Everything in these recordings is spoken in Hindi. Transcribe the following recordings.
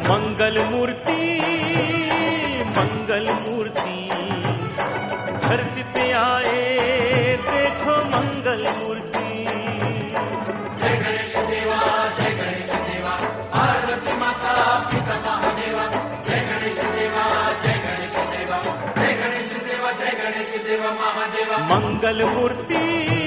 मंगल मूर्ति मंगल मूर्ति धरती पे आए देखो मंगल मूर्ति। जय गणेश देवा पार्वती माता पिता महादेवा। जय गणेश देवा जय गणेश देवा जय गणेश देवा जय गणेश देवा महादेवा। मंगल मूर्ति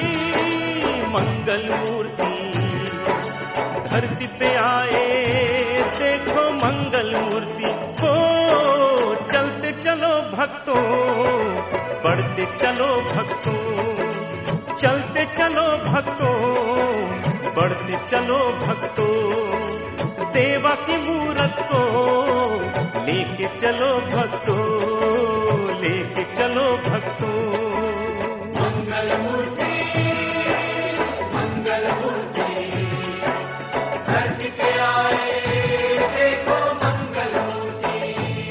मंगल मूर्ति धरती पे आए देखो मंगल मूर्ति। हो चलते चलो भक्तों बढ़ते चलो भक्तों, चलते चलो भक्तों बढ़ते चलो भक्तों। देवा की मूरत को लेके चलो भक्तों, लेके चलो भक्तों। मंगल मूर्ति धरती पे आए देखो मंगल मूर्ति।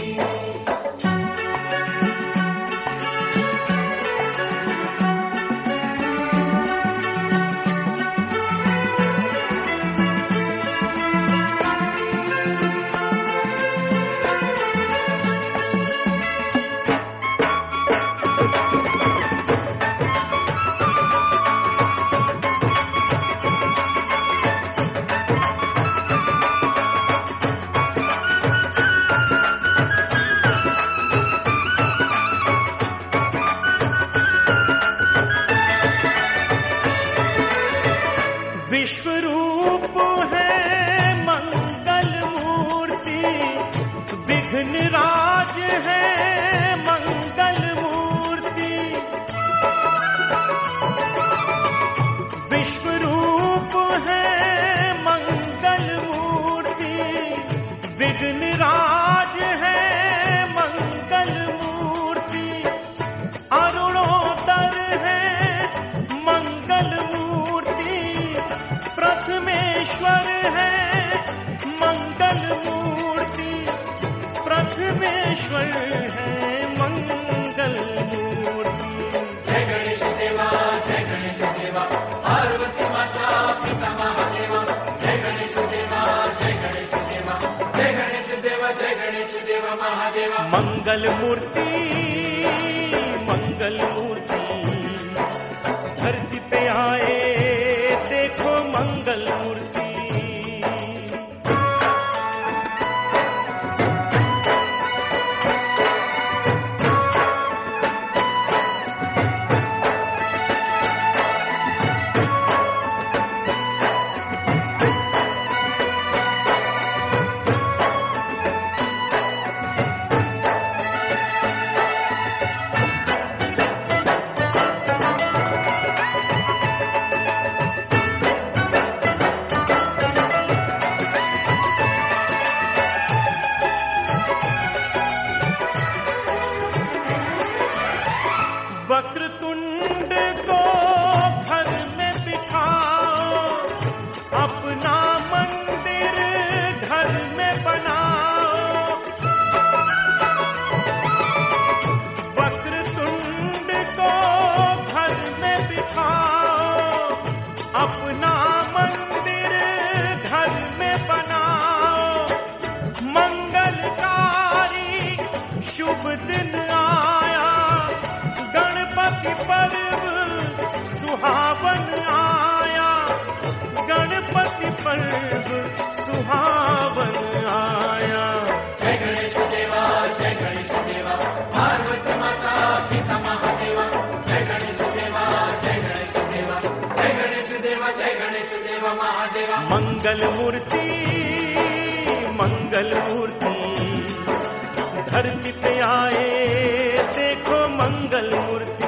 विश्वरूप है मंगल मूर्ति, विघ्न राज है मंगल मूर्ति। विश्वरूप है मंगल मूर्ति, विघ्न राज है मंगल मूर्ति। अरुणोदर है मंगल मूर्ति, प्रथमेश्वर है मंगल मूर्ति, प्रथमेश्वर है मंगल मूर्ति। जय गणेश देवा पार्वती माता पिता महादेवा। जय गणेश देवा जय गणेश देवा जय गणेश देवा जय गणेश देवा महादेवा। मंगल मूर्ति मंगल मूर्ति धरती पे आए देखो मंगल मूर्ति। वक्रतुंड को घर में बिठाओ, अपना मंदिर घर में बनाओ। वक्रतुंड को घर में बिठाओ, अपना मंदिर घर में बनाओ। मंगलकारी शुभ दिन आया, गणपति पर्व सुहावन आया, गणपति पर्व सुहावन आया। जय गणेश देवा पार्वती माता पिता महादेवा। जय गणेश देवा जय गणेश देवा जय गणेश देवा जय गणेश देवा महादेवा। मंगल मूर्ति मंगल मूर्ति धरती पे आए देखो मंगल मूर्ति।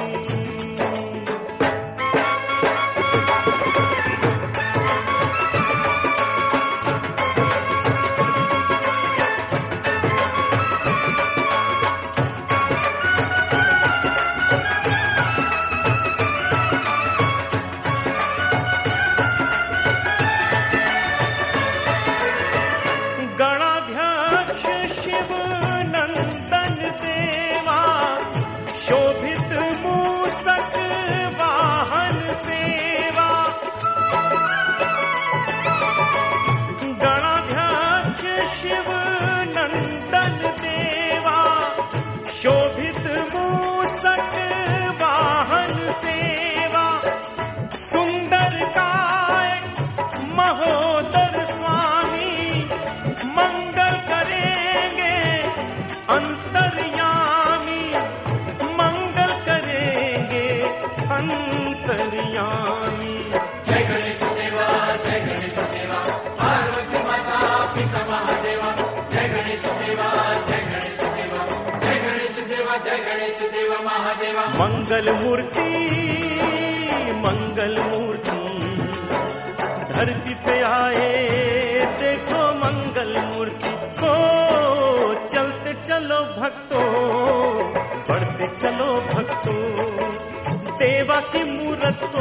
गणाध्यक्ष शिव नंदन मंगल करेंगे अंतर्यामी, मंगल करेंगे अंतर्यामी। जय गणेश देवा, जय गणेश देवा, पार्वती माता पिता महादेवा। जय गणेश देवा, जय गणेश देवा, जय गणेश देवा, जय गणेश देवा महादेवा। मंगल मूर्ति, मंगल मूर्ति धरती पे आए, देखो मंगल मूर्ति को। चलते चलो भक्तों, बढ़ते चलो भक्तों, देवा की मूरत को